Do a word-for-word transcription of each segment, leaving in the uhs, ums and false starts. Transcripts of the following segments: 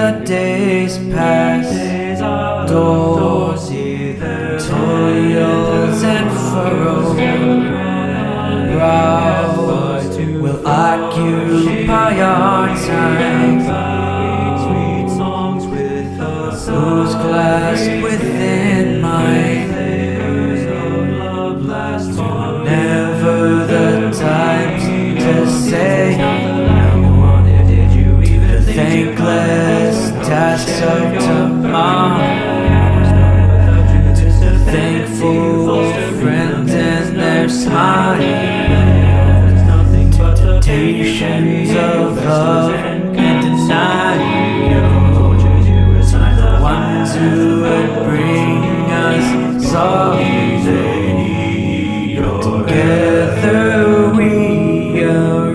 the days pass, doors, toils and furrow, brow will occupy our time, whose clasped within mine, never the times to say the thankless tasks of tomorrow, the thankful friends and their smile, temptations of love and denial, the ones who would bring us someday. Together we are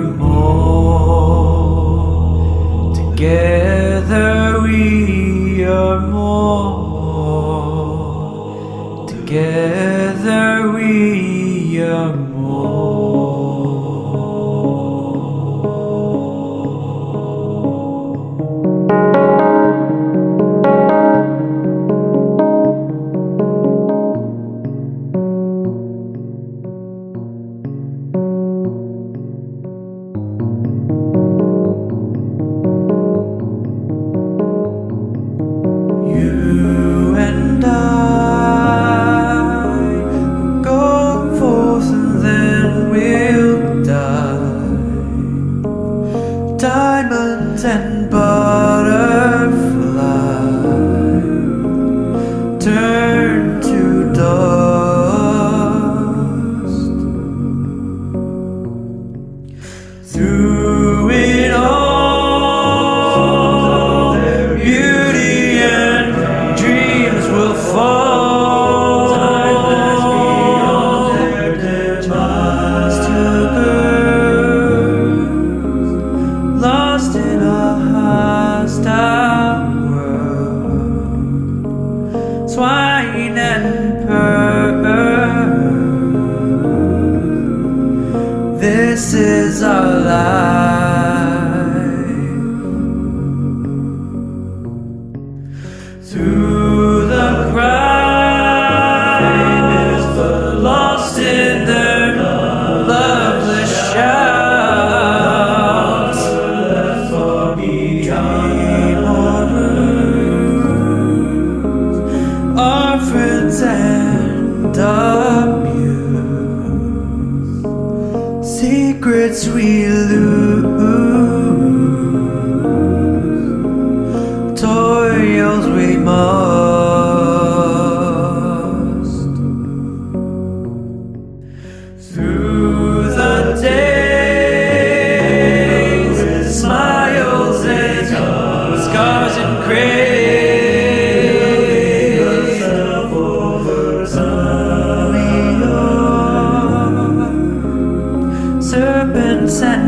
more. Together we are more. Together we are more. You and I go forth and then we'll die. Diamonds and butterfly turn to dust. Through it all, lost in a hostile world, swine and pearl, this is our life. Through the crowd, lost in their loveless shouts, dream on roots, our friends and amuse, secrets we lose, toils we must. Through the days, smiles and scars and graves, we are serpents and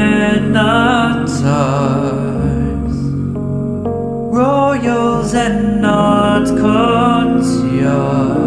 minotaurs, royals and not courtiers.